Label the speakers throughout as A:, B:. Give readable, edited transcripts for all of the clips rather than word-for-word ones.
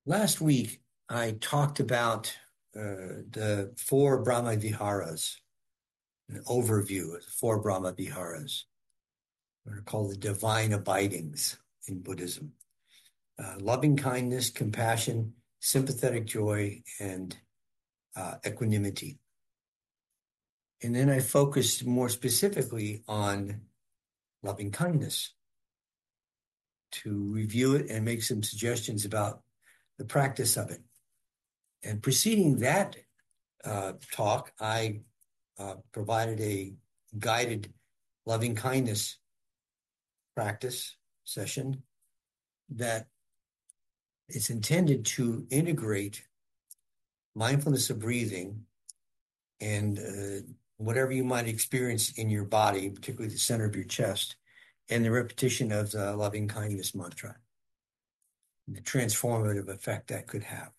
A: Last week, I talked about the four Brahma Viharas, an overview of the four Brahma Viharas. They're called the divine abidings in Buddhism. Loving kindness, compassion, sympathetic joy, and equanimity. And then I focused more specifically on loving kindness to review it and make some suggestions about the practice of it. And preceding that talk, I provided a guided loving kindness practice session that is intended to integrate mindfulness of breathing and whatever you might experience in your body, particularly the center of your chest, and the repetition of the loving kindness mantra, the transformative effect that could have.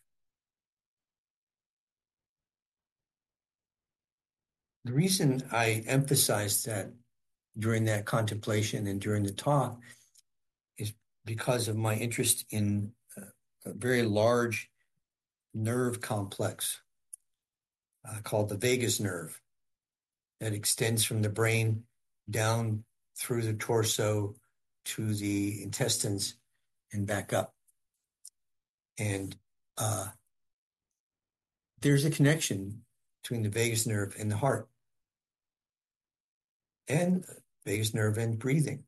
A: The reason I emphasized that during that contemplation and during the talk is because of my interest in a very large nerve complex called the vagus nerve that extends from the brain down through the torso to the intestines and back up. And there's a connection between the vagus nerve and the heart, and vagus nerve and breathing.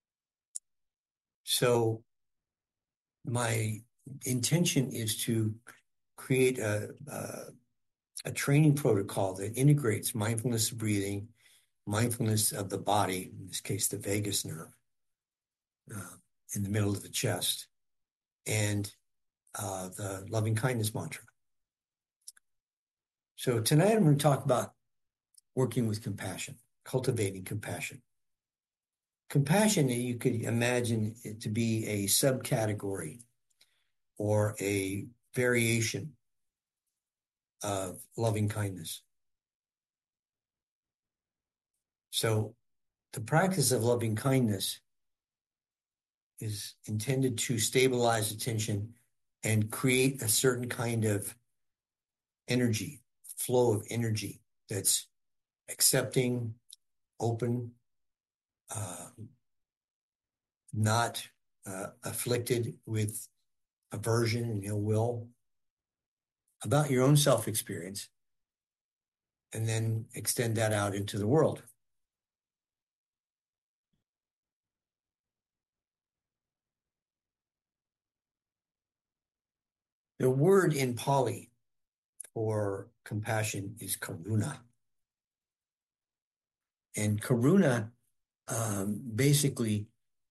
A: So my intention is to create a training protocol that integrates mindfulness of breathing, mindfulness of the body, in this case, the vagus nerve, in the middle of the chest, and the loving kindness mantra. So tonight I'm going to talk about working with compassion, cultivating compassion. Compassion, you could imagine it to be a subcategory or a variation of loving kindness. So the practice of loving kindness is intended to stabilize attention and create a certain kind of energy, flow of energy that's accepting, open, not afflicted with aversion and ill will, about your own self-experience, and then extend that out into the world. The word in Pali for compassion is karuna. And karuna basically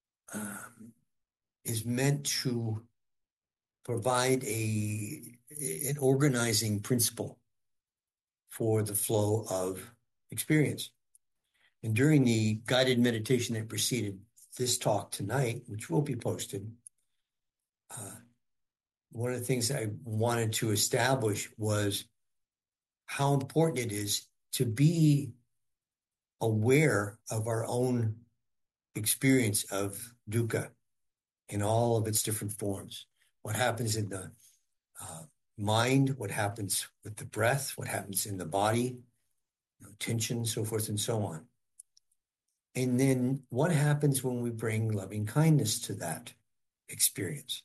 A: is meant to provide an organizing principle for the flow of experience. And during the guided meditation that preceded this talk tonight, which will be posted, one of the things I wanted to establish was how important it is to be aware of our own experience of dukkha in all of its different forms. What happens in the mind, what happens with the breath, what happens in the body, tension, so forth and so on. And then what happens when we bring loving kindness to that experience?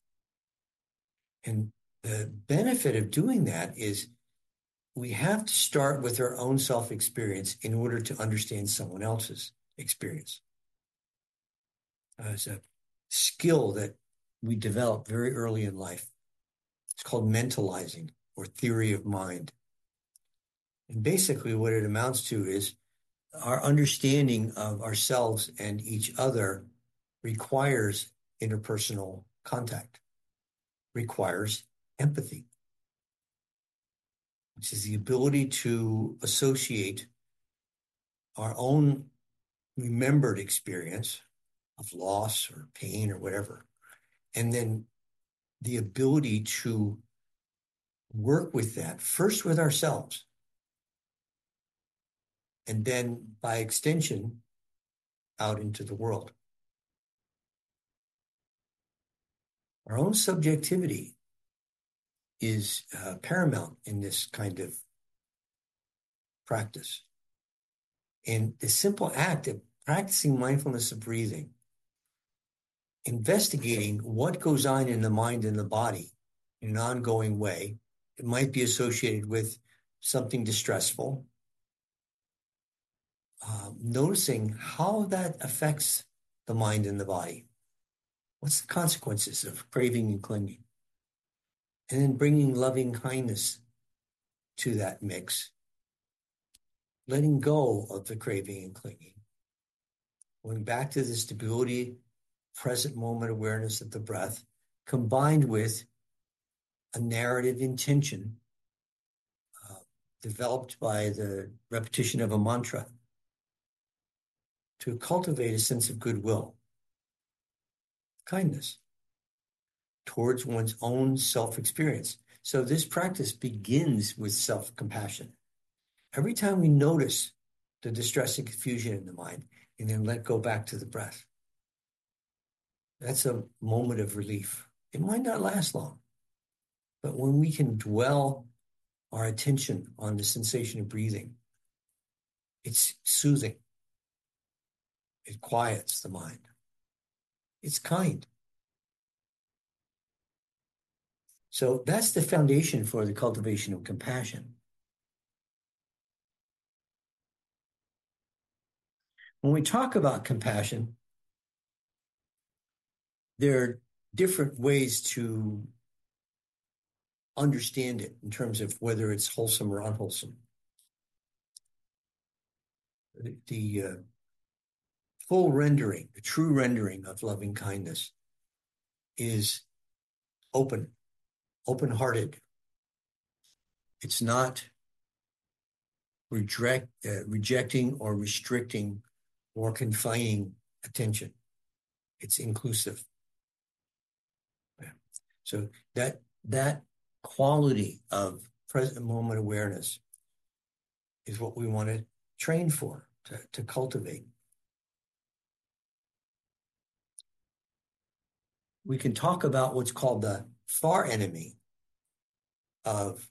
A: And the benefit of doing that is we have to start with our own self-experience in order to understand someone else's experience. It's a skill that we develop very early in life. It's called mentalizing or theory of mind. And basically what it amounts to is our understanding of ourselves and each other requires interpersonal contact, requires empathy, which is the ability to associate our own remembered experience of loss or pain or whatever, and then the ability to work with that, first with ourselves, and then by extension out into the world. Our own subjectivity is paramount in this kind of practice. And the simple act of practicing mindfulness of breathing, investigating what goes on in the mind and the body in an ongoing way, it might be associated with something distressful. Noticing how that affects the mind and the body. What's the consequences of craving and clinging? And then bringing loving kindness to that mix. Letting go of the craving and clinging. Going back to the stability, present moment awareness of the breath, combined with a narrative intention developed by the repetition of a mantra to cultivate a sense of goodwill, kindness towards one's own self-experience. So this practice begins with self-compassion. Every time we notice the distress and confusion in the mind and then let go back to the breath, that's a moment of relief. It might not last long, but when we can dwell our attention on the sensation of breathing, it's soothing. It quiets the mind. It's kind. So that's the foundation for the cultivation of compassion. When we talk about compassion, there are different ways to understand it in terms of whether it's wholesome or unwholesome. The full rendering, the true rendering of loving kindness is open-hearted. It's not rejecting or restricting or confining attention. It's inclusive. So that quality of present moment awareness is what we want to train for, to cultivate. We can talk about what's called the far enemy of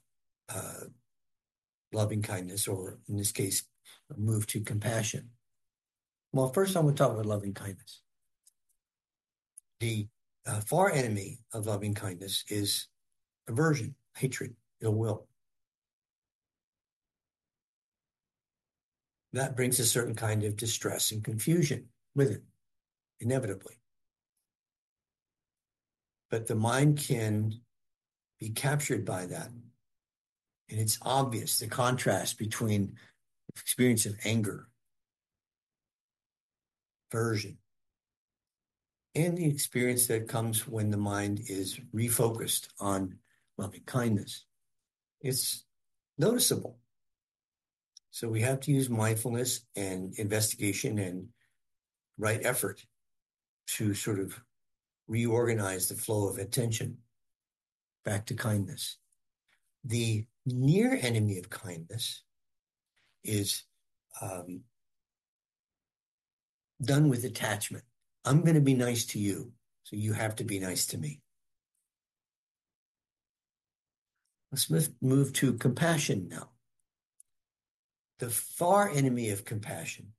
A: loving kindness, or in this case, move to compassion. Well, first I'm going to talk about loving kindness. The far enemy of loving kindness is aversion, hatred, ill will. That brings a certain kind of distress and confusion with it, inevitably. But the mind can be captured by that. And it's obvious, the contrast between the experience of anger, aversion, and the experience that comes when the mind is refocused on loving kindness. It's noticeable. So we have to use mindfulness and investigation and right effort to sort of reorganize the flow of attention back to kindness. The near enemy of kindness is done with attachment. I'm going to be nice to you, so you have to be nice to me. Let's move to compassion now. The far enemy of compassion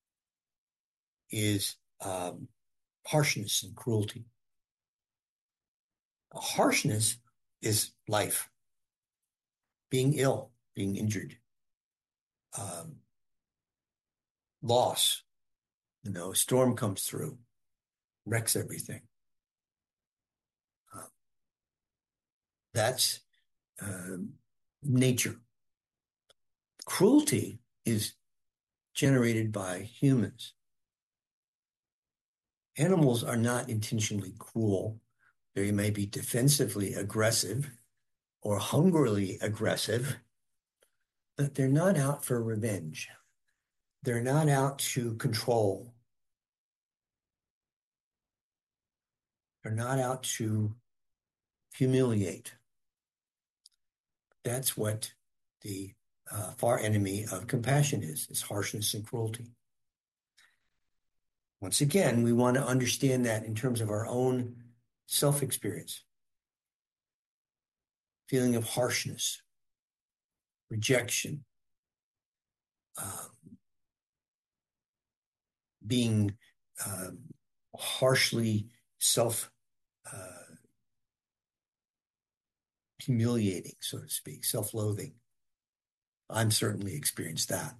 A: is harshness and cruelty. Harshness is life, being ill, being injured, loss. A storm comes through, wrecks everything. That's nature. Cruelty is generated by humans. Animals are not intentionally cruel. They may be defensively aggressive or hungrily aggressive, but they're not out for revenge. They're not out to control. They're not out to humiliate. That's what the far enemy of compassion is harshness and cruelty. Once again, we want to understand that in terms of our own self-experience. feeling of harshness, rejection, being harshly self humiliating, so to speak, self-loathing. I'm certainly experienced that.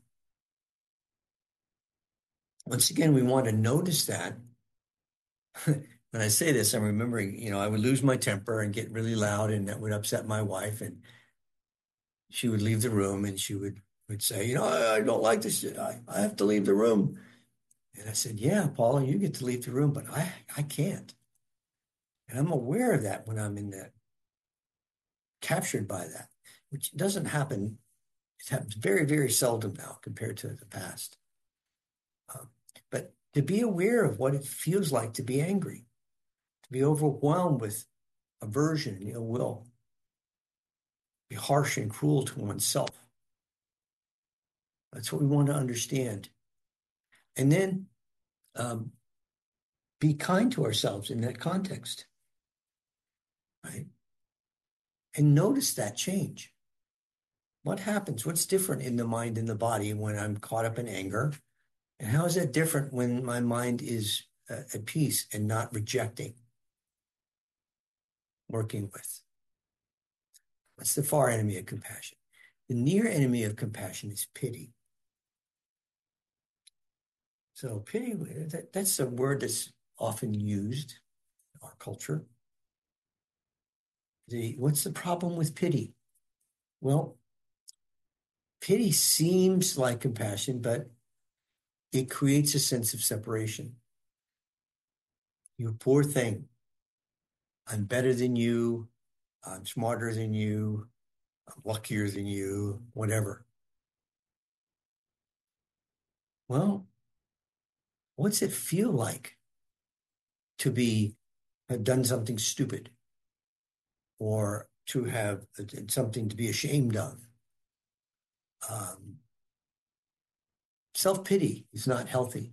A: Once again, we want to notice that. When I say this, I'm remembering, I would lose my temper and get really loud, and that would upset my wife, and she would leave the room, and she would say, I don't like this. I have to leave the room. And I said, yeah, Paula, you get to leave the room, but I can't. And I'm aware of that when I'm in that, captured by that, which doesn't happen. It happens very, very seldom now compared to the past. But to be aware of what it feels like to be angry, to be overwhelmed with aversion and ill will, be harsh and cruel to oneself. That's what we want to understand. And then be kind to ourselves in that context, right? And notice that change. What happens? What's different in the mind and the body when I'm caught up in anger? And how is that different when my mind is at peace and not rejecting, working with? What's the far enemy of compassion? The near enemy of compassion is pity. So pity, that's a word that's often used in our culture. What's the problem with pity? Well, pity seems like compassion, but it creates a sense of separation. You poor thing. I'm better than you. I'm smarter than you. I'm luckier than you, whatever. Well, what's it feel like to have done something stupid or to have something to be ashamed of? Self-pity is not healthy.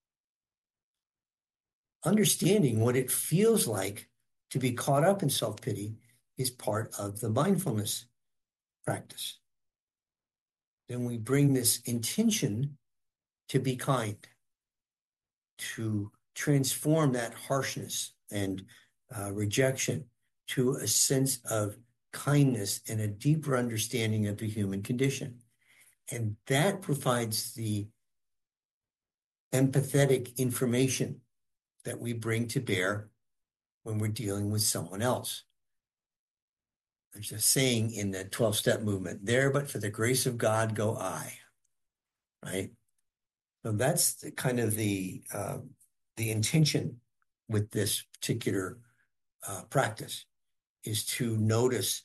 A: Understanding what it feels like to be caught up in self-pity is part of the mindfulness practice. Then we bring this intention to be kind, to transform that harshness and rejection to a sense of kindness and a deeper understanding of the human condition. And that provides the empathetic information that we bring to bear when we're dealing with someone else. There's a saying in the 12-step movement, there but for the grace of God go I, right? So that's kind of the intention with this particular practice, is to notice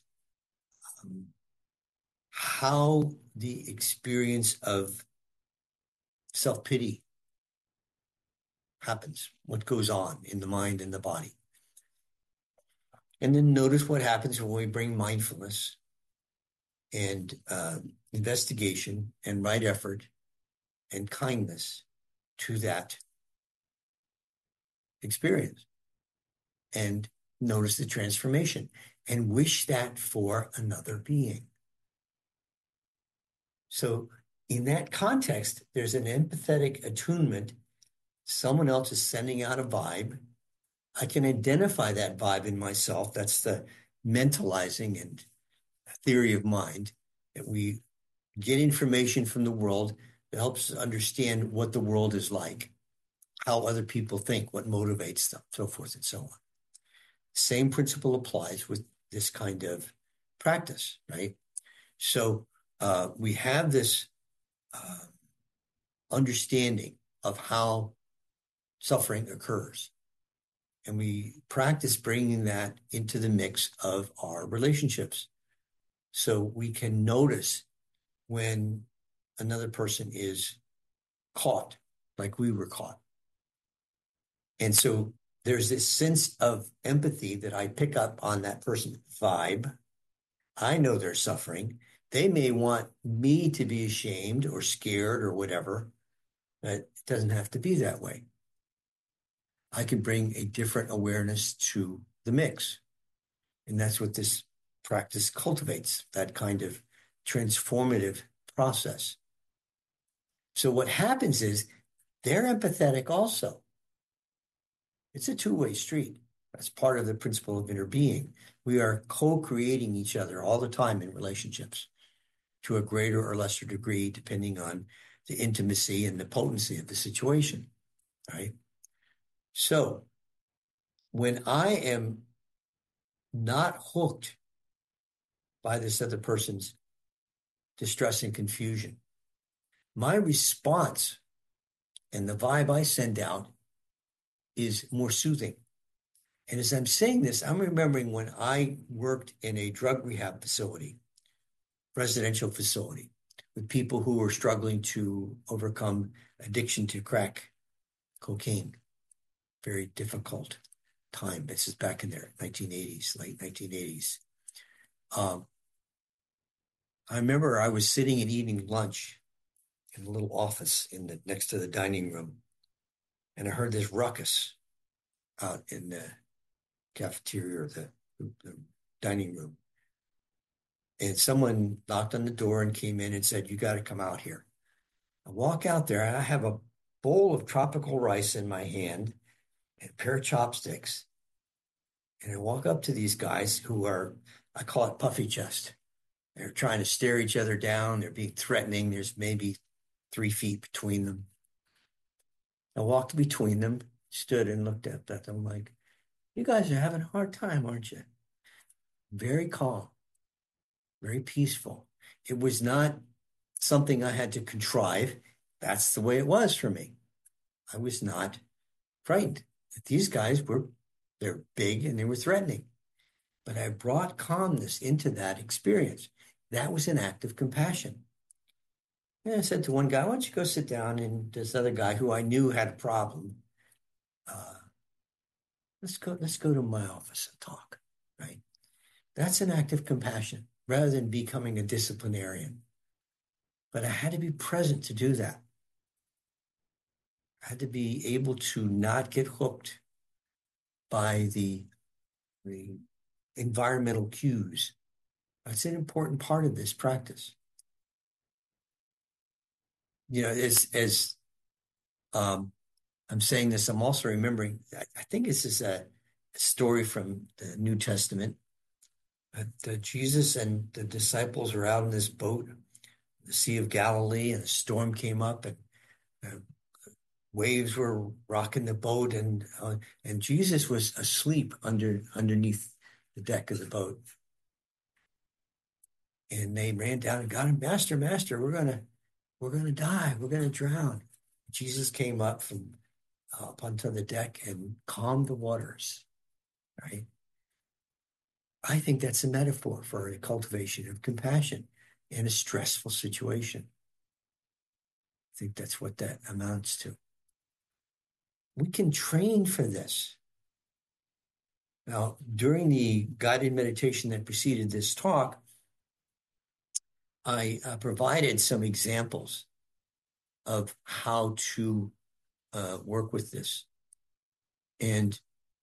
A: how the experience of self-pity happens, what goes on in the mind and the body. And then notice what happens when we bring mindfulness and investigation and right effort and kindness to that experience. And notice the transformation and wish that for another being. So in that context, there's an empathetic attunement. Someone else is sending out a vibe. I can identify that vibe in myself. That's the mentalizing and theory of mind, that we get information from the world that helps us understand what the world is like, how other people think, what motivates them, so forth and so on. Same principle applies with this kind of practice, right? So we have this understanding of how suffering occurs. And we practice bringing that into the mix of our relationships. So we can notice when another person is caught, like we were caught. And so there's this sense of empathy that I pick up on that person's vibe. I know they're suffering. They may want me to be ashamed or scared or whatever, but it doesn't have to be that way. I can bring a different awareness to the mix. And that's what this practice cultivates that kind of transformative process. So what happens is they're empathetic also. It's a two-way street. That's part of the principle of interbeing. We are co-creating each other all the time in relationships to a greater or lesser degree, depending on the intimacy and the potency of the situation, right? So when I am not hooked by this other person's distress and confusion, my response and the vibe I send out is more soothing. And as I'm saying this, I'm remembering when I worked in a drug rehab facility, residential facility, with people who were struggling to overcome addiction to crack cocaine. Very difficult time. This is back in the 1980s, late 1980s. I remember I was sitting and eating lunch in a little office next to the dining room, and I heard this ruckus out in the cafeteria or the dining room. And someone knocked on the door and came in and said, "You got to come out here." I walk out there and I have a bowl of tropical rice in my hand and a pair of chopsticks. And I walk up to these guys who are, I call it puffy chest. They're trying to stare each other down. They're being threatening. There's maybe 3 feet between them. I walked between them, stood and looked at them like, "You guys are having a hard time, aren't you?" Very calm, very peaceful. It was not something I had to contrive. That's the way it was for me. I was not frightened. These guys they're big and they were threatening. But I brought calmness into that experience. That was an act of compassion. And I said to one guy, "Why don't you go sit down?" And this other guy who I knew had a problem, let's go to my office and talk, right? That's an act of compassion rather than becoming a disciplinarian. But I had to be present to do that. I had to be able to not get hooked by the environmental cues. That's an important part of this practice. You know, as I'm saying this, I'm also remembering, I think this is a story from the New Testament. Jesus and the disciples are out in this boat, the Sea of Galilee, and a storm came up, and waves were rocking the boat, and Jesus was asleep underneath the deck of the boat. And they ran down and got him, "Master, Master, we're gonna die, we're gonna drown." Jesus came up from up onto the deck and calmed the waters, right? I think that's a metaphor for a cultivation of compassion in a stressful situation. I think that's what that amounts to. We can train for this. Now, during the guided meditation that preceded this talk, I provided some examples of how to work with this. And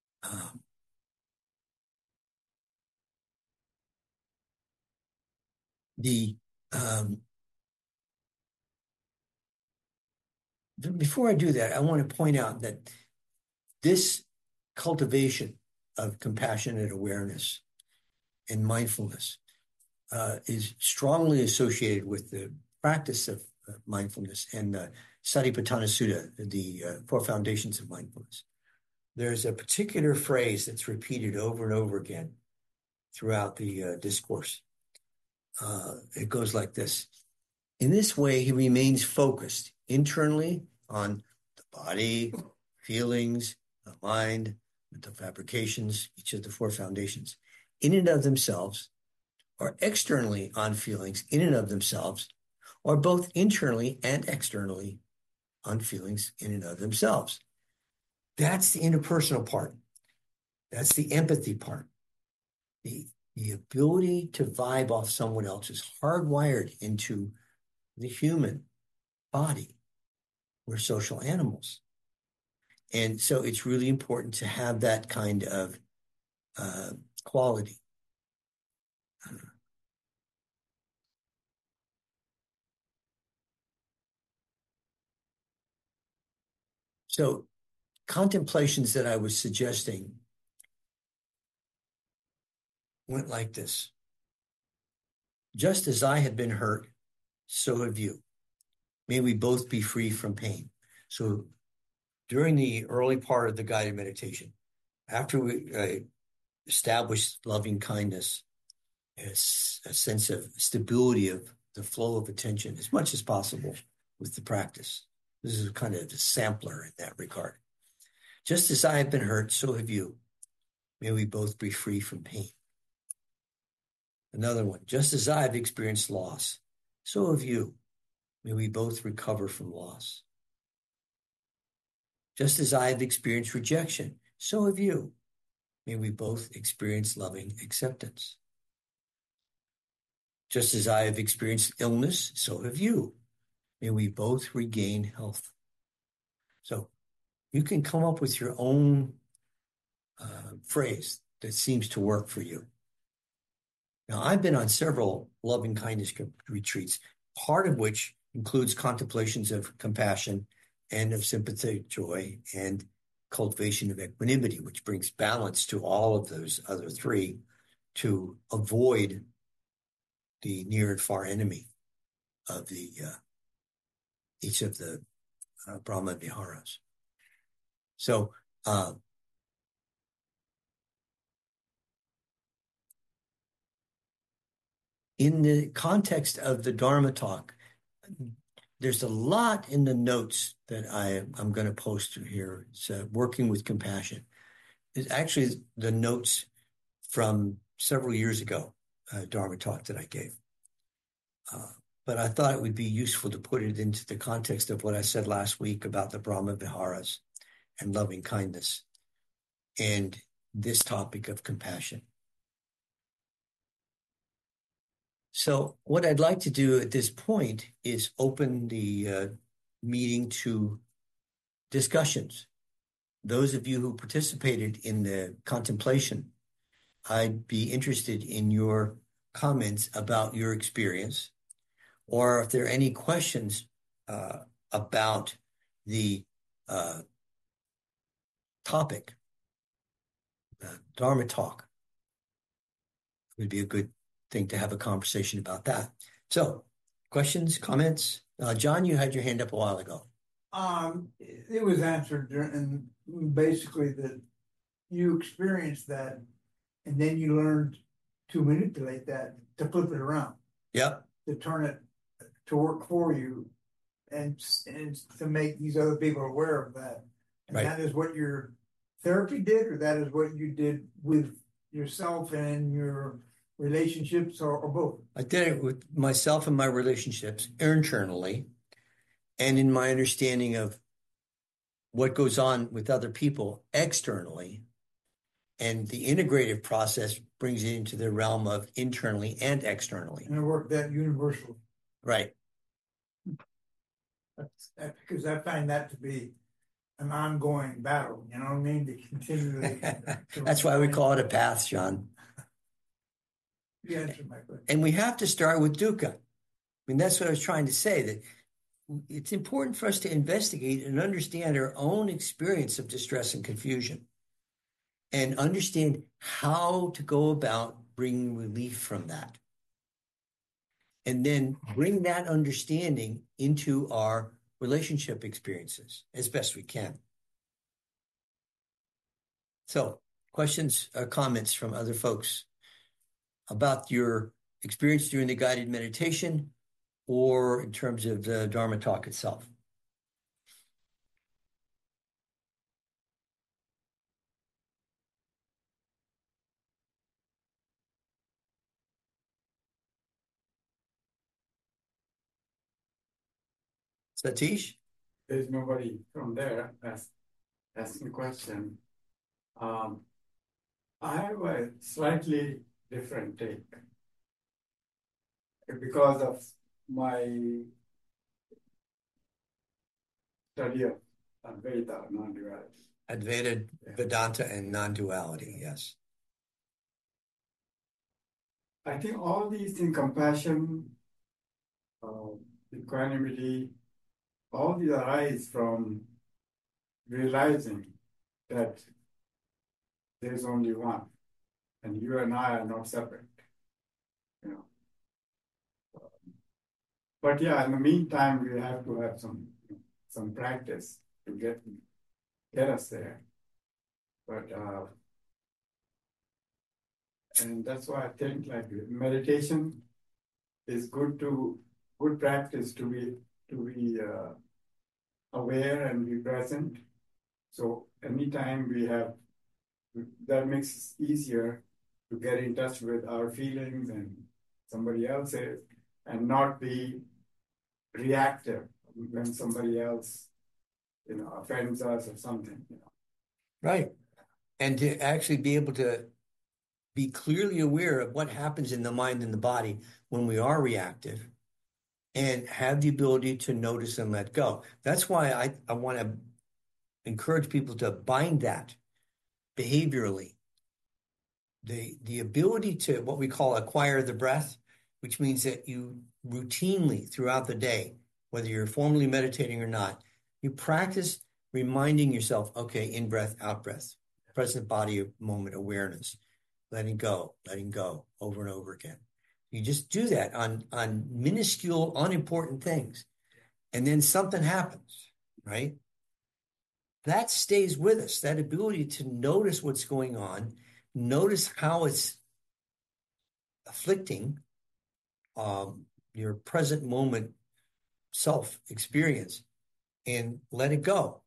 A: before I do that, I want to point out that this cultivation of compassionate awareness and mindfulness is strongly associated with the practice of mindfulness and the Satipatthana Sutta, the Four Foundations of Mindfulness. There's a particular phrase that's repeated over and over again throughout the discourse. It goes like this: "In this way, he remains focused internally on the body, feelings, the mind, mental fabrications, each of the four foundations, in and of themselves, or externally on feelings in and of themselves, or both internally and externally on feelings in and of themselves." That's the interpersonal part. That's the empathy part. The ability to vibe off someone else is hardwired into the human body. We're social animals. And so it's really important to have that kind of quality. So contemplations that I was suggesting went like this. Just as I have been hurt, so have you. May we both be free from pain. So during the early part of the guided meditation, after we established loving kindness, a sense of stability of the flow of attention as much as possible with the practice. This is kind of a sampler in that regard. Just as I have been hurt, so have you. May we both be free from pain. Another one, just as I have experienced loss, so have you. May we both recover from loss. Just as I have experienced rejection, so have you. May we both experience loving acceptance. Just as I have experienced illness, so have you. May we both regain health. So you can come up with your own phrase that seems to work for you. Now, I've been on several loving kindness retreats, part of which includes contemplations of compassion and of sympathetic joy and cultivation of equanimity, which brings balance to all of those other three to avoid the near and far enemy of the each of the Brahma Viharas. So in the context of the Dharma talk, there's a lot in the notes that I'm going to post here. It's working with compassion. It's actually the notes from several years ago, Dharma talk that I gave. But I thought it would be useful to put it into the context of what I said last week about the Brahma Viharas and loving kindness and this topic of compassion. So what I'd like to do at this point is open the meeting to discussions. Those of you who participated in the contemplation, I'd be interested in your comments about your experience, or if there are any questions about the topic, Dharma talk. It would be a good thing to have a conversation about that. So, questions, comments? John, you had your hand up a while ago.
B: It was answered, and basically that you experienced that, and then you learned to manipulate that, to flip it around.
A: Yep.
B: To turn it to work for you, and to make these other people aware of that. And
A: right.
B: That is what your therapy did, or that is what you did with yourself and your relationships, or both?
A: I did it with myself and my relationships internally, and in my understanding of what goes on with other people externally. And the integrative process brings it into the realm of internally and externally.
B: And it worked that universal.
A: Right.
B: Because I find that to be an ongoing battle, you know what I mean? To continually.
A: That's why we call it a path, John.
B: You answered my question.
A: And we have to start with dukkha. I mean, that's what I was trying to say, that it's important for us to investigate and understand our own experience of distress and confusion and understand how to go about bringing relief from that. And then bring that understanding into our relationship experiences as best we can. So, questions or comments from other folks about your experience during the guided meditation or in terms of the Dharma talk itself? Satish?
C: There's nobody from there asking a question. I have a slightly different take because of my study of Advaita, non-duality.
A: Advaita, Vedanta, and non-duality, yes.
C: I think all these things, compassion, equanimity, all these arise from realizing that there's only one, and you and I are not separate, you know. But yeah, in the meantime, we have to have some practice to get us there. But and that's why I think like meditation is good practice to be aware and be present. So anytime we have, that makes it easier to get in touch with our feelings and somebody else's, and not be reactive when somebody else, offends us or something.
A: Right. And to actually be able to be clearly aware of what happens in the mind and the body when we are reactive and have the ability to notice and let go. That's why I want to encourage people to bind that behaviorally. The ability to what we call acquire the breath, which means that you routinely throughout the day, whether you're formally meditating or not, you practice reminding yourself, okay, in breath, out breath, present body moment awareness, letting go over and over again. You just do that on minuscule, unimportant things. And then something happens, right? That stays with us, that ability to notice what's going on, notice how it's afflicting your present moment self experience, and let it go.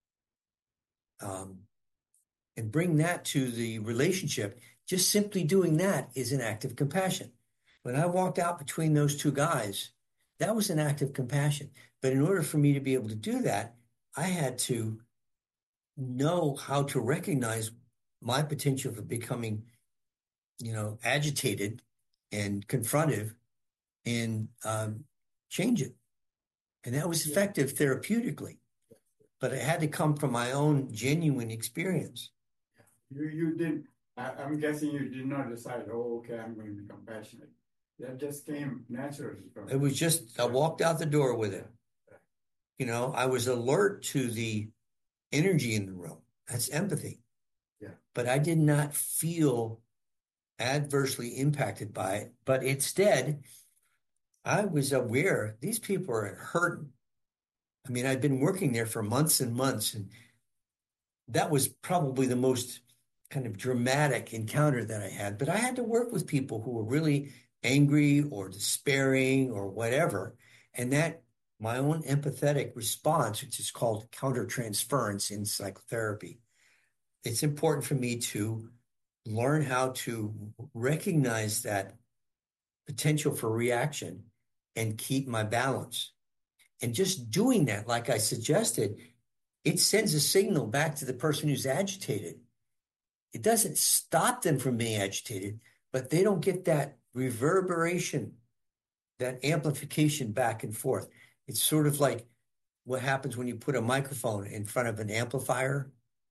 A: And bring that to the relationship. Just simply doing that is an act of compassion. When I walked out between those two guys, that was an act of compassion. But in order for me to be able to do that, I had to know how to recognize my potential for becoming, agitated and confrontive and change it. And that was effective therapeutically. But it had to come from my own genuine experience.
C: You did, I'm guessing you did not decide, oh, okay, I'm going to be compassionate. That just came naturally from
A: It was just, I walked out the door with it. I was alert to the energy in the room. That's empathy.
C: Yeah.
A: But I did not feel adversely impacted by it. But instead, I was aware these people are hurting. I mean, I'd been working there for months and months, and that was probably the most kind of dramatic encounter that I had. But I had to work with people who were really angry or despairing or whatever. And that my own empathetic response, which is called countertransference in psychotherapy, it's important for me to learn how to recognize that potential for reaction and keep my balance. And just doing that, like I suggested, it sends a signal back to the person who's agitated. It doesn't stop them from being agitated, but they don't get that reverberation, that amplification back and forth. It's sort of like what happens when you put a microphone in front of an amplifier.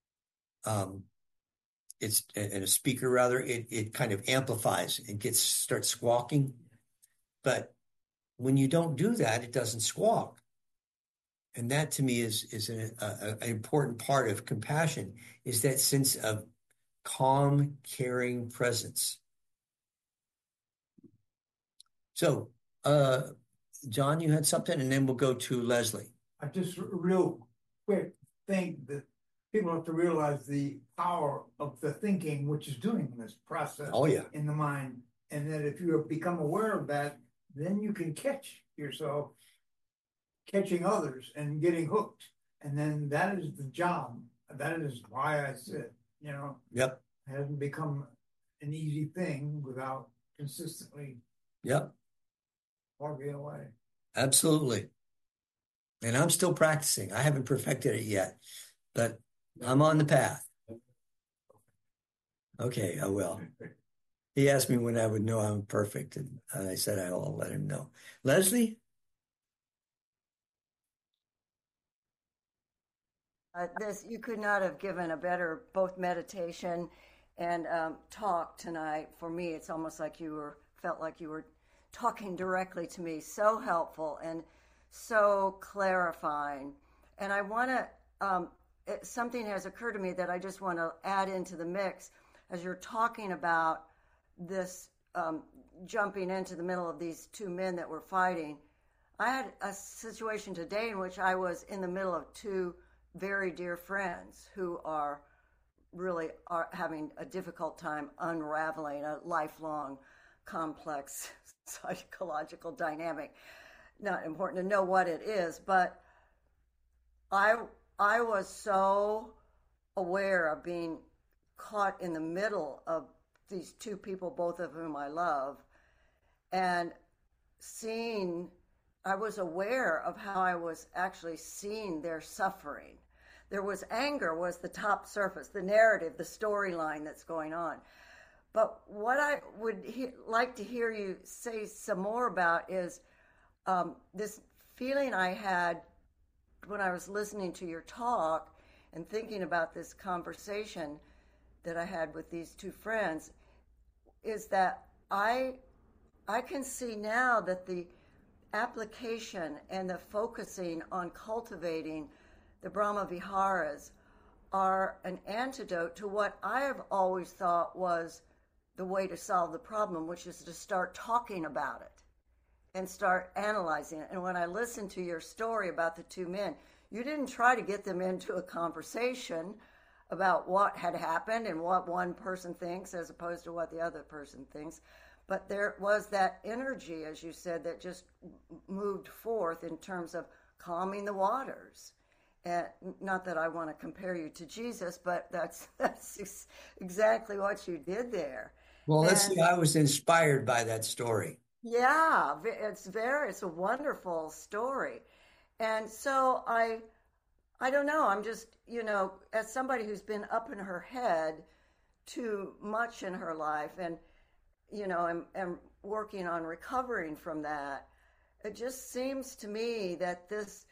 A: It's and a speaker rather. It kind of amplifies and starts squawking. But when you don't do that, it doesn't squawk. And that to me is an important part of compassion, is that sense of calm, caring presence. So, John, you had something, and then we'll go to Leslie.
B: I just real quick think that people have to realize the power of the thinking, which is doing this process in the mind. And that if you become aware of that, then you can catch yourself catching others and getting hooked. And then that is the job. That is why I said,
A: Yep.
B: It hasn't become an easy thing without consistently plugging away.
A: Absolutely. And I'm still practicing. I haven't perfected it yet, but I'm on the path. Okay, I will. He asked me when I would know I'm perfect, and I said I'll let him know. Leslie?
D: You could not have given a better both meditation and talk tonight. For me, it's almost like felt like you were talking directly to me. So helpful and so clarifying. And I want to something has occurred to me that I just want to add into the mix as you're talking about this jumping into the middle of these two men that were fighting. I had a situation today in which I was in the middle of two very dear friends who are having a difficult time unraveling a lifelong, complex psychological dynamic. Not important to know what it is, but I was so aware of being caught in the middle of these two people, both of whom I love, and I was aware of how I was actually seeing their suffering. There was anger, was the top surface, the narrative, the storyline that's going on. But what I would like to hear you say some more about is this feeling I had when I was listening to your talk and thinking about this conversation that I had with these two friends, is that I can see now that the application and the focusing on cultivating the Brahma Viharas are an antidote to what I have always thought was the way to solve the problem, which is to start talking about it and start analyzing it. And when I listened to your story about the two men, you didn't try to get them into a conversation about what had happened and what one person thinks as opposed to what the other person thinks. But there was that energy, as you said, that just moved forth in terms of calming the waters. And not that I want to compare you to Jesus, but that's exactly what you did there.
A: Well, let's see. I was inspired by that story.
D: Yeah, it's a wonderful story. And so I don't know, I'm just, as somebody who's been up in her head too much in her life and, am working on recovering from that, it just seems to me that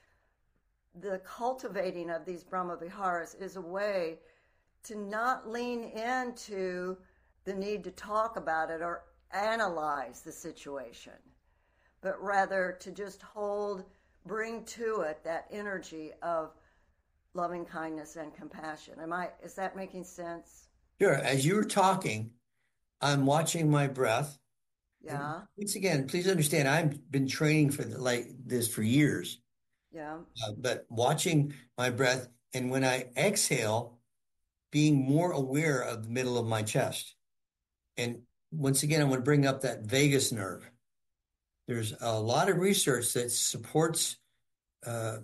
D: the cultivating of these Brahma Viharas is a way to not lean into the need to talk about it or analyze the situation, but rather to just bring to it that energy of loving kindness and compassion. Is that making sense?
A: Sure. As you were talking, I'm watching my breath.
D: Yeah.
A: And once again, please understand, I've been training for this for years.
D: Yeah.
A: But watching my breath, and when I exhale, being more aware of the middle of my chest. And once again, I'm going to bring up that vagus nerve. There's a lot of research that supports a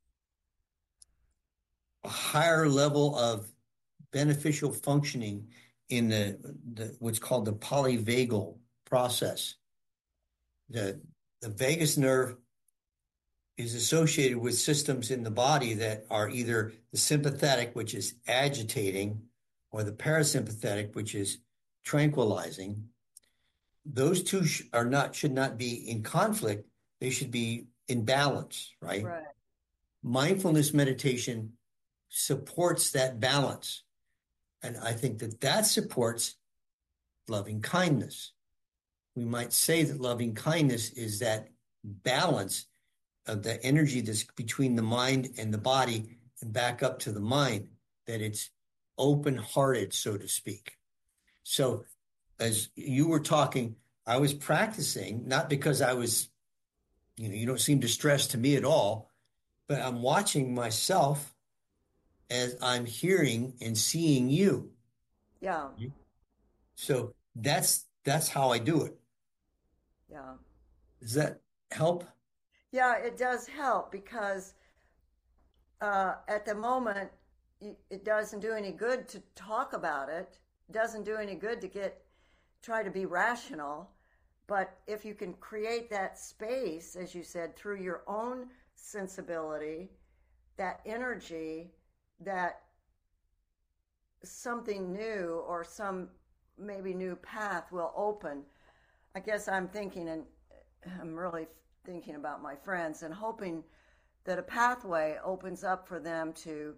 A: higher level of beneficial functioning in the what's called the polyvagal process. The vagus nerve is associated with systems in the body that are either the sympathetic, which is agitating, or the parasympathetic, which is tranquilizing. Those two should not be in conflict. They should be in balance, right?
D: Right.
A: Mindfulness meditation supports that balance. And I think that supports loving kindness. We might say that loving kindness is that balance of the energy that's between the mind and the body and back up to the mind, that it's open-hearted, so to speak. So as you were talking, I was practicing, not because I was, you don't seem distressed to me at all, but I'm watching myself as I'm hearing and seeing you.
D: Yeah.
A: So that's how I do it.
D: Yeah.
A: Does that help?
D: Yeah, it does help because at the moment, it doesn't do any good to talk about it. It doesn't do any good to try to be rational. But if you can create that space, as you said, through your own sensibility, that energy, that something new or some maybe new path will open. I guess I'm thinking, and I'm really thinking about my friends and hoping that a pathway opens up for them to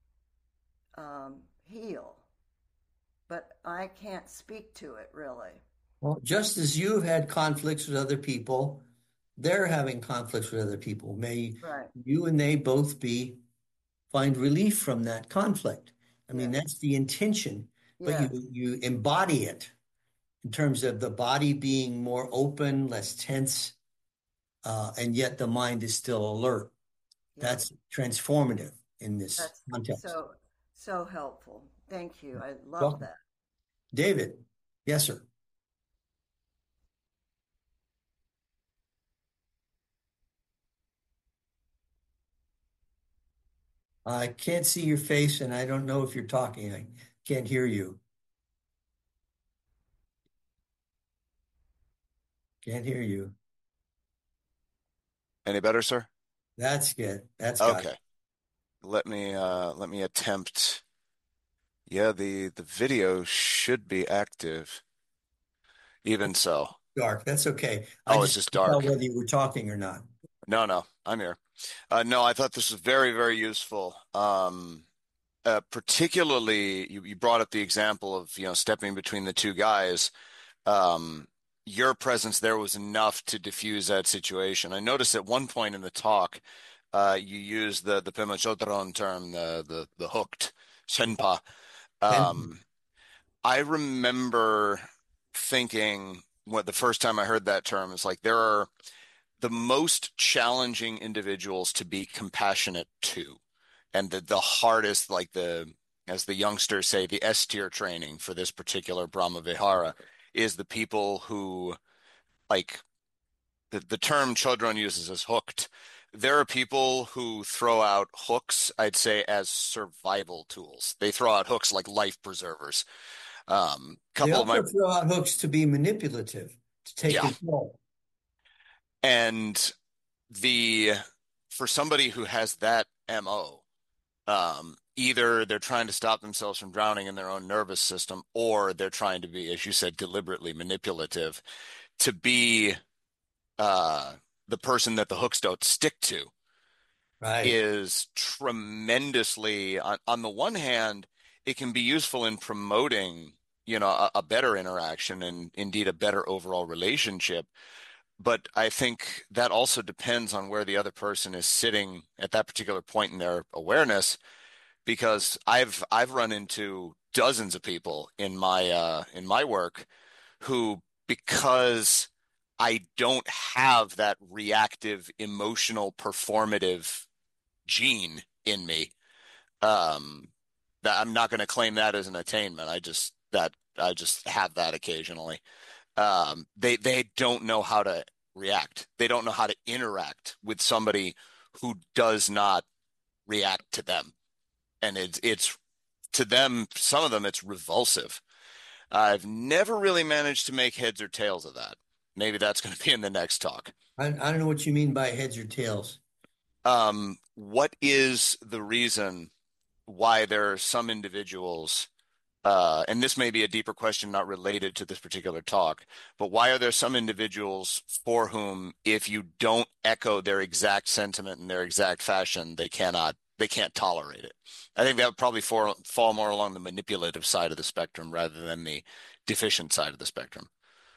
D: heal. But I can't speak to it really.
A: Well, just as you've had conflicts with other people, they're having conflicts with other people. May you and they both be find relief from that conflict. I mean, that's the intention, but you embody it in terms of the body being more open, less tense, and yet the mind is still alert. That's transformative in this context.
D: So helpful. Thank you. I love that.
A: David. Yes, sir. I can't see your face, and I don't know if you're talking. I can't hear you. Can't hear you.
E: Any better, sir?
A: That's good. That's
E: okay. Let me attempt. Yeah, the video should be active. Even so.
A: Dark. That's okay.
E: It's just dark.
A: Tell whether you were talking or not.
E: No, I'm here. No, I thought this was very, very useful. Particularly, you brought up the example of stepping between the two guys. Your presence there was enough to diffuse that situation. I noticed at one point in the talk, you used the Pema Chodron term, the hooked, Shenpa. I remember thinking the first time I heard that term is like there are the most challenging individuals to be compassionate to, and the hardest, as the youngsters say, the S-tier training for this particular Brahma Vihara is the people who, like the term Chodron uses as hooked. There are people who throw out hooks, I'd say, as survival tools. They throw out hooks like life preservers.
A: They also throw out hooks to be manipulative, to take control.
E: And for somebody who has that MO, either they're trying to stop themselves from drowning in their own nervous system, or they're trying to be, as you said, deliberately manipulative. To be the person that the hooks don't stick to is tremendously, on the one hand, it can be useful in promoting, a better interaction and indeed a better overall relationship. But I think that also depends on where the other person is sitting at that particular point in their awareness, because I've run into dozens of people in my work who, because I don't have that reactive, emotional, performative gene in me, that I'm not going to claim that as an attainment. I just have that occasionally. They don't know how to react. They don't know how to interact with somebody who does not react to them. And it's to them, some of them, it's repulsive. I've never really managed to make heads or tails of that. Maybe that's going to be in the next talk.
A: I don't know what you mean by heads or tails.
E: What is the reason why there are some individuals, and this may be a deeper question not related to this particular talk, but why are there some individuals for whom, if you don't echo their exact sentiment in their exact fashion, they can't tolerate it? I think that would probably fall more along the manipulative side of the spectrum rather than the deficient side of the spectrum.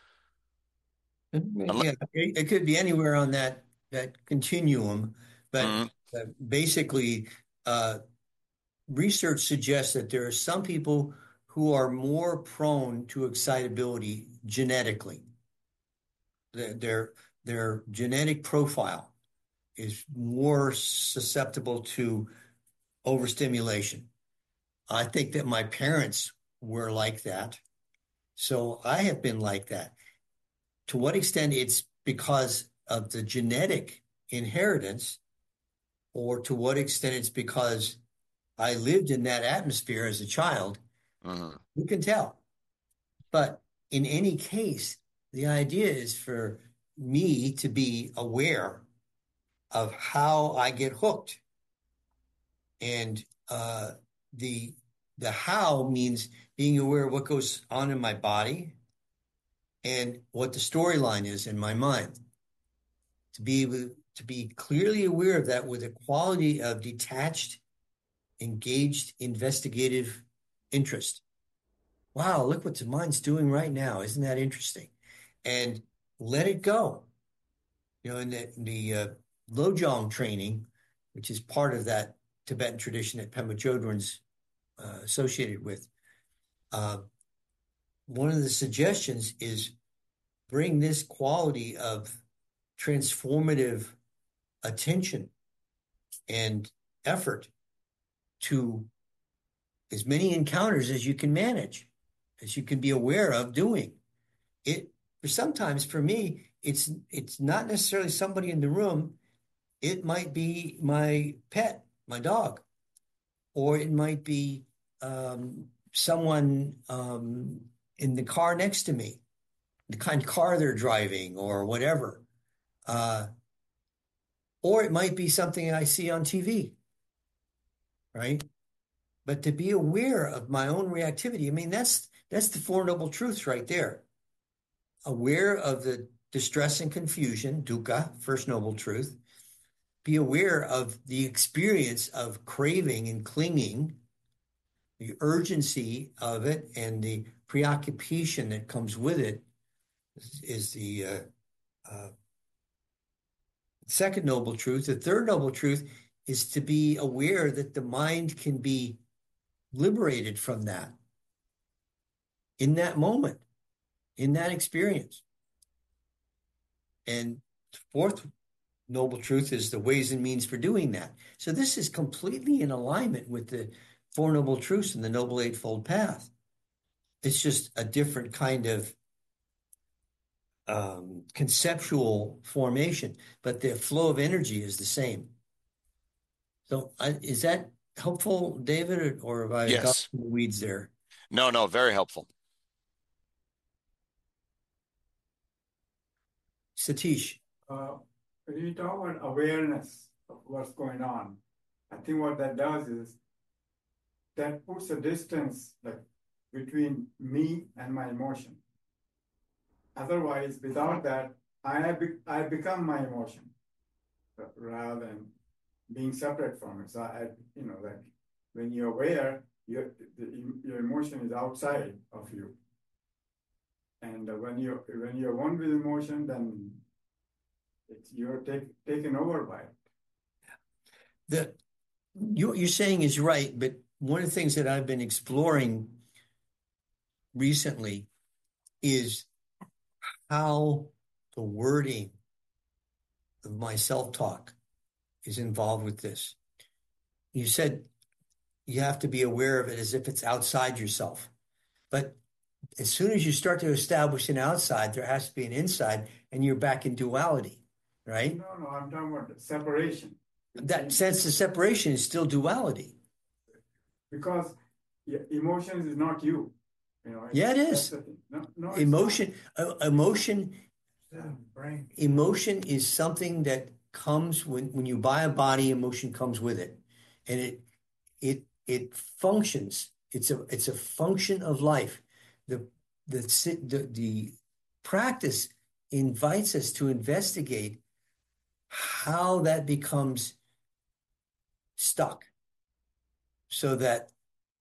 A: Yeah, it could be anywhere on that continuum, but basically, research suggests that there are some people who are more prone to excitability genetically. Their genetic profile is more susceptible to overstimulation. I think that my parents were like that, so I have been like that. To what extent it's because of the genetic inheritance, or to what extent it's because I lived in that atmosphere as a child, who can tell? But in any case, the idea is for me to be aware of how I get hooked. And the how means being aware of what goes on in my body and what the storyline is in my mind. To be able to be clearly aware of that with a quality of detached, engaged, investigative interest. Wow, look what the mind's doing right now. Isn't that interesting? And let it go. In the Lojong training, which is part of that Tibetan tradition that Pema Chodron's associated with. One of the suggestions is bring this quality of transformative attention and effort to as many encounters as you can manage, as you can be aware of doing it. Sometimes for me, it's not necessarily somebody in the room. It might be my pet, my dog, or it might be someone in the car next to me, the kind of car they're driving or whatever. Or it might be something I see on TV, right? But to be aware of my own reactivity, I mean, that's the Four Noble Truths right there. Aware of the distress and confusion, dukkha, first noble truth. Be aware of the experience of craving and clinging, the urgency of it, and the preoccupation that comes with it is the second noble truth. The third noble truth is to be aware that the mind can be liberated from that in that moment, in that experience. And the fourth noble truth is the ways and means for doing that. So this is completely in alignment with the Four Noble Truths and the Noble Eightfold Path. It's just a different kind of conceptual formation, but the flow of energy is the same. So is that helpful, David, or have I got some weeds there?
E: No, very helpful.
A: Satish.
C: When you talk about awareness of what's going on, I think what that does is that puts a distance like between me and my emotion. Otherwise, without that, I become my emotion rather than being separate from it. So like when you're aware, your emotion is outside of you, and when you're one with emotion, then you're taken over by it.
A: What you're saying is right, but one of the things that I've been exploring recently is how the wording of my self-talk is involved with this. You said you have to be aware of it as if it's outside yourself. But as soon as you start to establish an outside, there has to be an inside, and you're back in duality, right?
C: No, I'm talking about separation.
A: That sense of separation is still duality.
C: Because emotions is not you.
A: Yeah, it is.
C: No,
A: emotion is something that comes when you buy a body. Emotion comes with it, and it functions. It's a function of life. The practice invites us to investigate how that becomes stuck, so that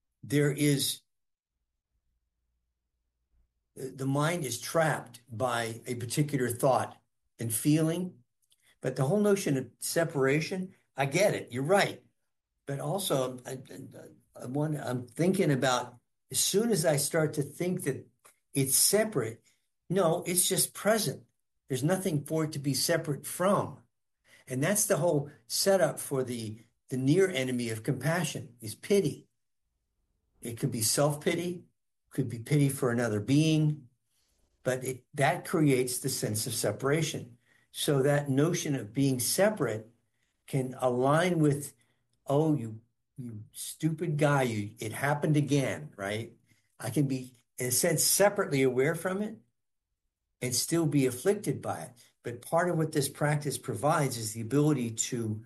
A: the mind is trapped by a particular thought and feeling. But the whole notion of separation, I get it. You're right. But also, I'm thinking about as soon as I start to think that it's separate, no, it's just present. There's nothing for it to be separate from. And that's the whole setup for the near enemy of compassion is pity. It could be self-pity, could be pity for another being, but that creates the sense of separation. So that notion of being separate can align with, oh, you stupid guy, it happened again, right? I can be, in a sense, separately aware from it and still be afflicted by it. But part of what this practice provides is the ability to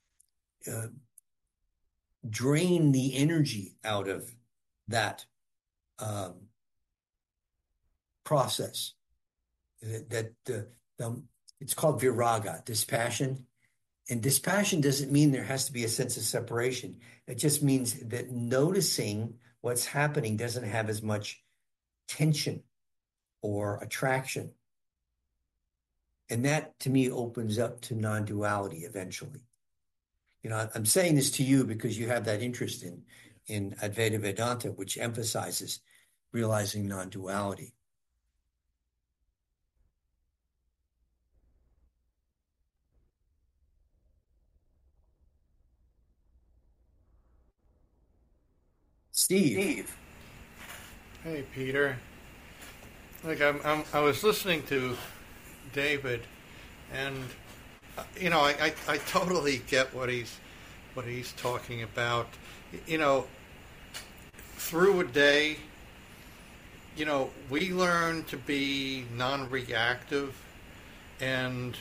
A: drain the energy out of that process. It's called viraga, dispassion. And dispassion doesn't mean there has to be a sense of separation. It just means that noticing what's happening doesn't have as much tension or attraction. And that, to me, opens up to non-duality eventually. I'm saying this to you because you have that interest in Advaita Vedanta, which emphasizes realizing non-duality. Steve.
F: Hey, Peter. Like I was listening to David, and I totally get what he's talking about. Through a day, we learn to be non-reactive, and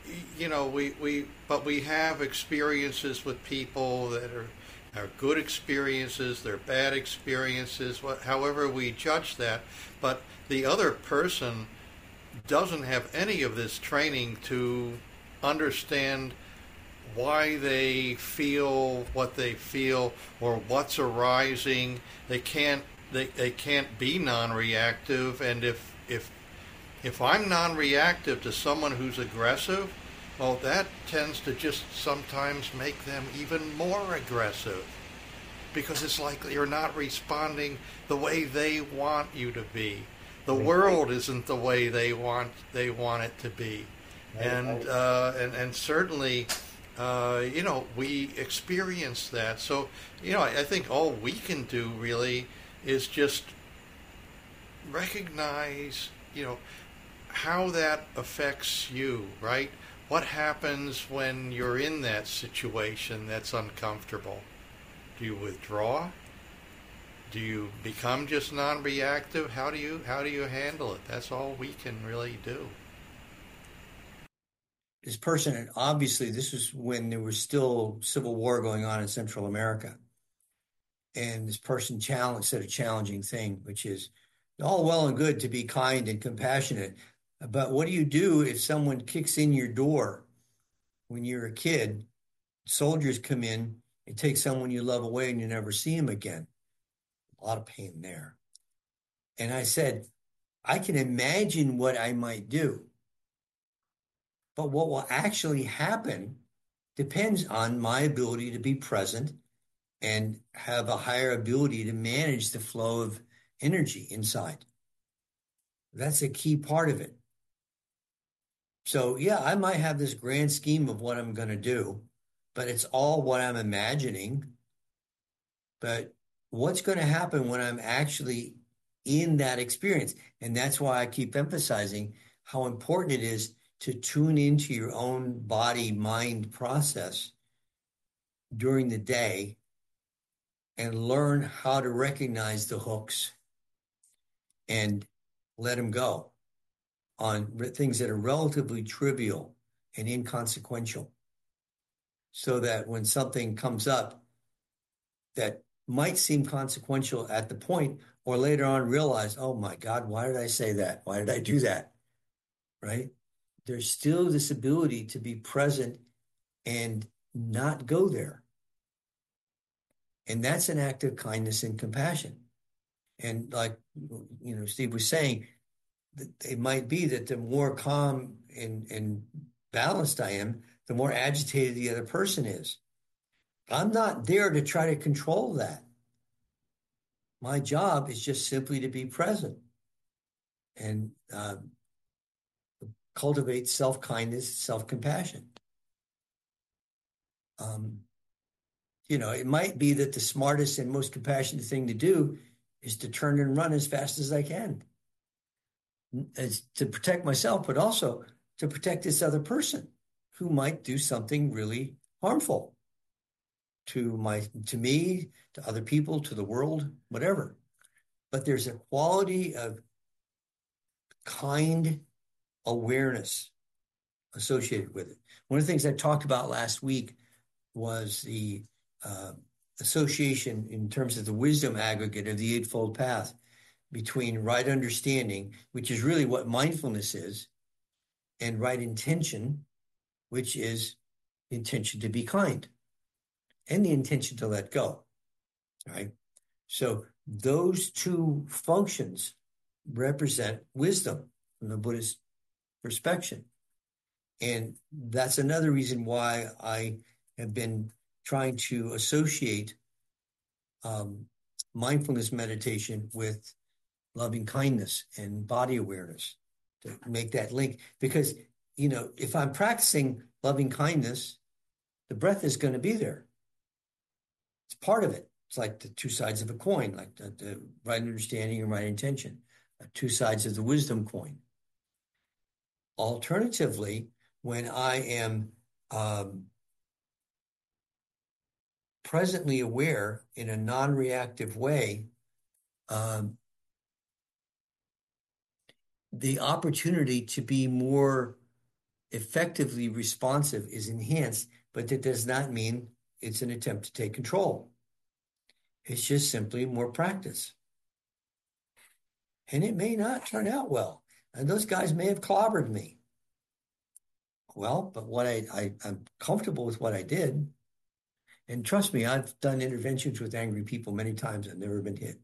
F: but we have experiences with people that are good experiences, they're bad experiences, however we judge that. But the other person doesn't have any of this training to understand why they feel what they feel or what's arising. They can't be non-reactive, and if I'm non-reactive to someone who's aggressive, well, that tends to just sometimes make them even more aggressive, because it's like you're not responding the way they want you to be. The world isn't the way they want it to be, and certainly, we experience that. So, I think all we can do really is just recognize, how that affects you, right? What happens when you're in that situation that's uncomfortable? Do you withdraw? Do you become just non-reactive? How do you handle it? That's all we can really do.
A: This person, obviously, this was when there was still civil war going on in Central America. And this person said a challenging thing, which is all well and good to be kind and compassionate. But what do you do if someone kicks in your door when you're a kid? Soldiers come in and take someone you love away and you never see him again. A lot of pain there. And I said, I can imagine what I might do. But what will actually happen depends on my ability to be present and have a higher ability to manage the flow of energy inside. That's a key part of it. So, yeah, I might have this grand scheme of what I'm going to do, but it's all what I'm imagining. But what's going to happen when I'm actually in that experience? And that's why I keep emphasizing how important it is to tune into your own body-mind process during the day and learn how to recognize the hooks and let them go on things that are relatively trivial and inconsequential, so that when something comes up that might seem consequential at the point, or later on realize, oh my God, why did I say that? Why did I do that? Right? There's still this ability to be present and not go there. And that's an act of kindness and compassion. And like, Steve was saying, it might be that the more calm and balanced I am, the more agitated the other person is. I'm not there to try to control that. My job is just simply to be present and cultivate self-kindness, self-compassion. It might be that the smartest and most compassionate thing to do is to turn and run as fast as I can, as to protect myself, but also to protect this other person who might do something really harmful to me, to other people, to the world, whatever. But there's a quality of kind awareness associated with it. One of the things I talked about last week was the association in terms of the wisdom aggregate of the Eightfold Path between right understanding, which is really what mindfulness is, and right intention, which is the intention to be kind and the intention to let go, right? So those two functions represent wisdom from the Buddhist perspective. And that's another reason why I have been trying to associate mindfulness meditation with loving kindness and body awareness to make that link. Because, if I'm practicing loving kindness, the breath is going to be there. It's part of it. It's like the two sides of a coin, like the right understanding and right intention, two sides of the wisdom coin. Alternatively, when I am presently aware in a non-reactive way, the opportunity to be more effectively responsive is enhanced, but that does not mean it's an attempt to take control. It's just simply more practice. And it may not turn out well. And those guys may have clobbered me. Well, but what I'm comfortable with what I did. And trust me, I've done interventions with angry people many times. I've never been hit.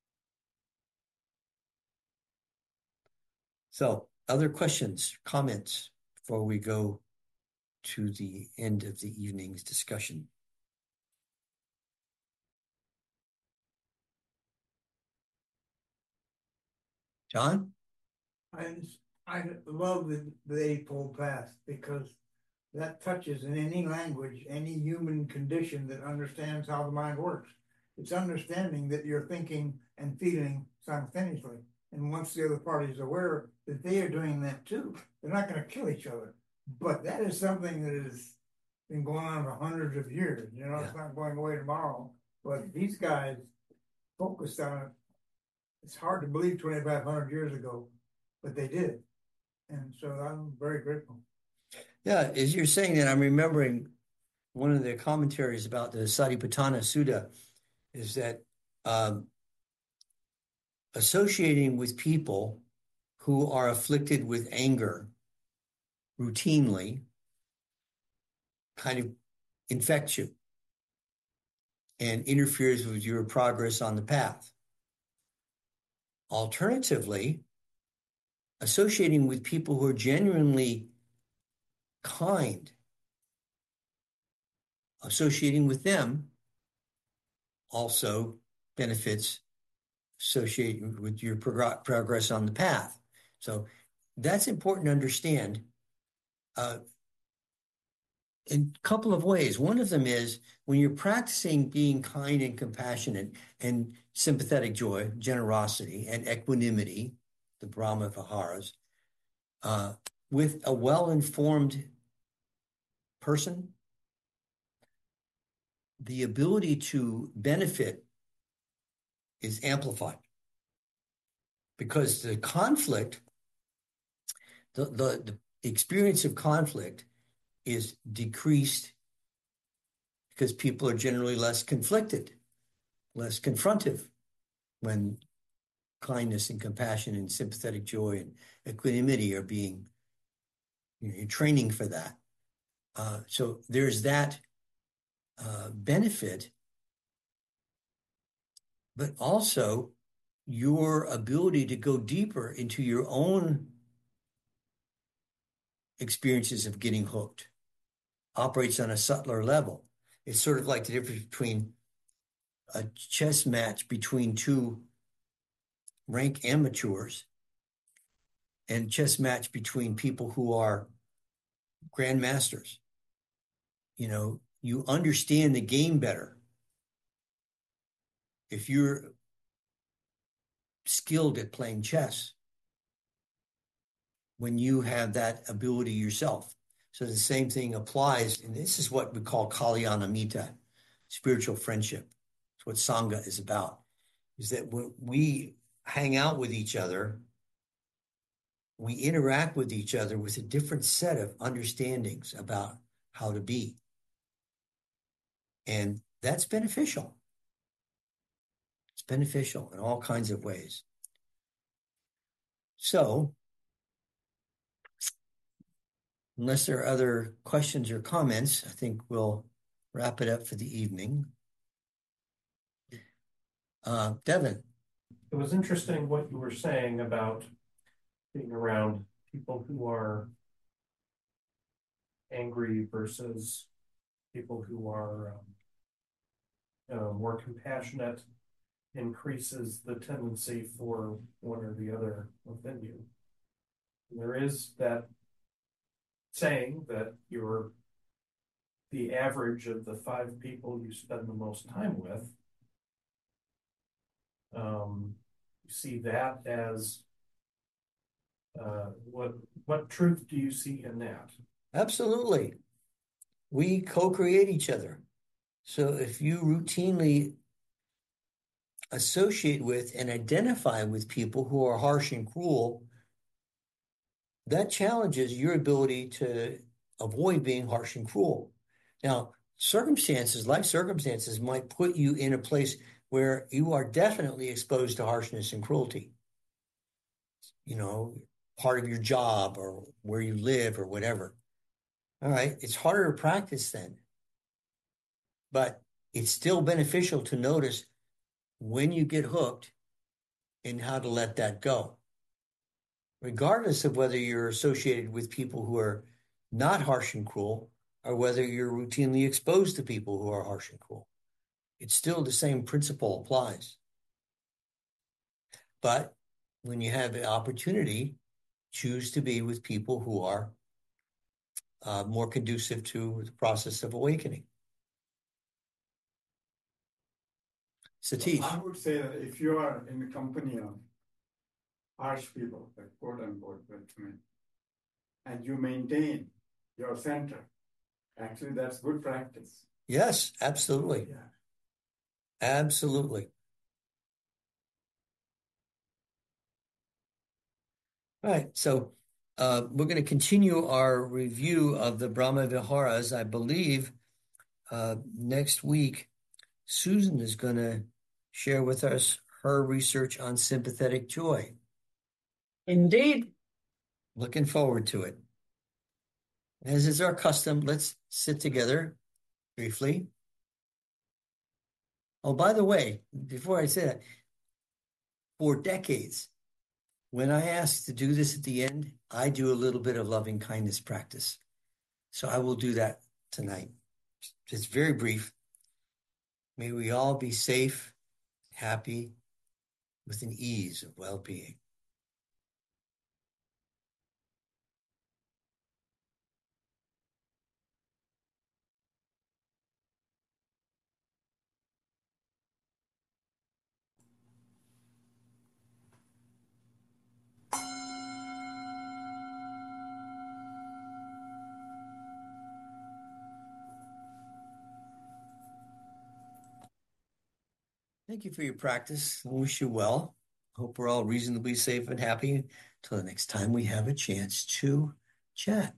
A: So, other questions, comments before we go to the end of the evening's discussion? John?
B: I love the Eightfold Path because that touches in any language, any human condition that understands how the mind works. It's understanding that you're thinking and feeling simultaneously. And once the other party is aware that they are doing that too, they're not going to kill each other. But that is something that has been going on for hundreds of years. It's not going away tomorrow. But these guys focused on it. It's hard to believe 2,500 years ago, but they did. And so I'm very grateful.
A: Yeah, as you're saying that, I'm remembering one of the commentaries about the Satipatthana Sutta is that associating with people who are afflicted with anger routinely kind of infects you and interferes with your progress on the path. Alternatively, associating with people who are genuinely kind, associating with them also benefits associated with your progress on the path. So that's important to understand in a couple of ways. One of them is when you're practicing being kind and compassionate and sympathetic joy, generosity, and equanimity, the Brahma Viharas, with a well-informed person, the ability to benefit is amplified because the conflict, the experience of conflict is decreased because people are generally less conflicted, less confrontive when kindness and compassion and sympathetic joy and equanimity are being, you're training for that. So there's that benefit, but also your ability to go deeper into your own experiences of getting hooked operates on a subtler level. It's sort of like the difference between a chess match between two rank amateurs and chess match between people who are grandmasters. You understand the game better if you're skilled at playing chess when you have that ability yourself. So the same thing applies, and this is what we call Kalyanamita, spiritual friendship. It's what Sangha is about, is that when we hang out with each other, we interact with each other with a different set of understandings about how to be. And that's beneficial. It's beneficial in all kinds of ways. So, unless there are other questions or comments, I think we'll wrap it up for the evening. Devin.
G: It was interesting what you were saying about being around people who are angry versus people who are more compassionate increases the tendency for one or the other within you. There is that saying that you're the average of the 5 people you spend the most time with. You see that as what truth do you see in that?
A: Absolutely. We co-create each other. So if you routinely associate with and identify with people who are harsh and cruel, that challenges your ability to avoid being harsh and cruel. Now, life circumstances might put you in a place where you are definitely exposed to harshness and cruelty. Part of your job or where you live or whatever. All right, it's harder to practice then. But it's still beneficial to notice when you get hooked and how to let that go. Regardless of whether you're associated with people who are not harsh and cruel or whether you're routinely exposed to people who are harsh and cruel. It's still the same principle applies. But when you have the opportunity, choose to be with people who are more conducive to the process of awakening. Satish.
C: I would say that if you are in the company of harsh people, like quote unquote, and you maintain your center, actually that's good practice.
A: Yes, absolutely.
C: Yeah.
A: Absolutely. All right, so we're going to continue our review of the Brahma Viharas. I believe next week, Susan is going to share with us her research on sympathetic joy.
H: Indeed.
A: Looking forward to it. As is our custom, let's sit together briefly. Oh, by the way, before I say that, for decades, when I ask to do this at the end, I do a little bit of loving kindness practice. So I will do that tonight. It's very brief. May we all be safe, happy, with an ease of well-being. Thank you for your practice. I wish you well. Hope we're all reasonably safe and happy until the next time we have a chance to chat.